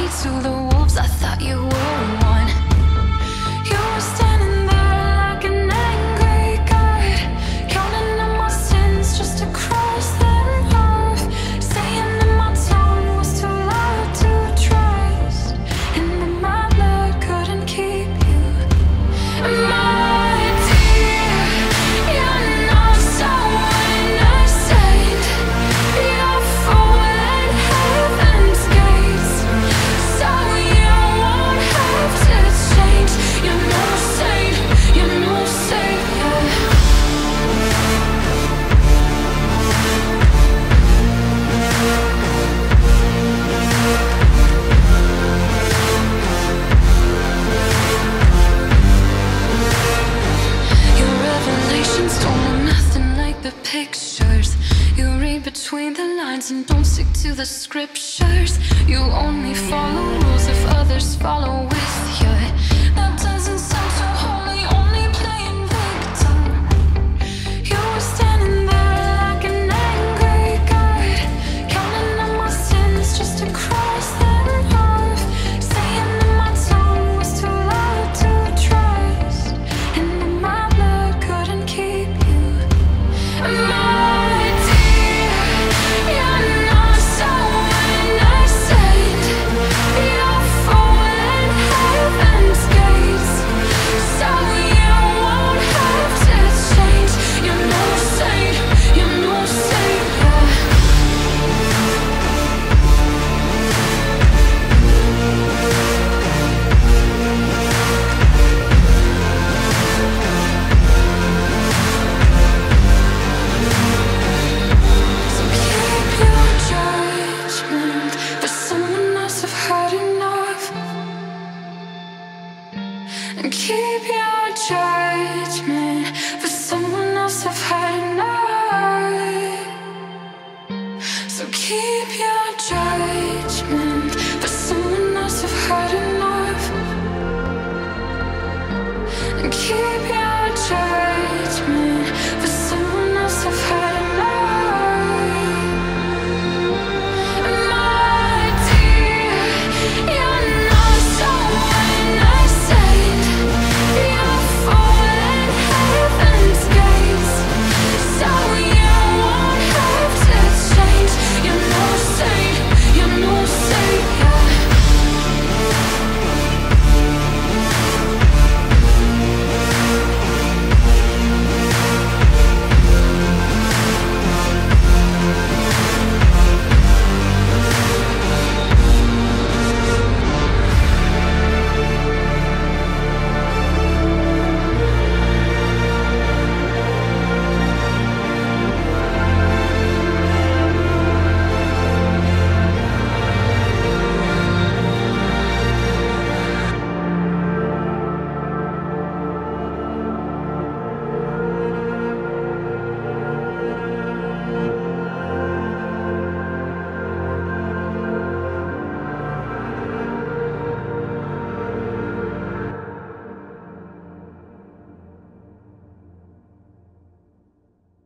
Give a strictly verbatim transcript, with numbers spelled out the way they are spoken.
me to the wolves, I thought you were one. You were standing there like an angry god, counting on my sins just to cross them off, saying that my tone was too loud to trust, and that my blood couldn't keep you. My dear, you're not so innocent. You're falling heaven's gates, so you won't have to change. You're no saint, you're no savior. Your revelations don't look nothing like the pictures. You read between the lines and don't stick to the scriptures. You only follow rules if others follow with you. That doesn't sound so holy, only playing victim. You were standing there like an angry god, counting on my sins just to cross them off, saying that my tone was too loud to trust, and that my blood couldn't keep you. My dear, you're not so innocent. You're falling heaven's gates, so you won't have to change. You're no saint, you're no savior. So keep your judgment, for someone else have had enough. And keep your judgment, for someone else have had enough. So keep your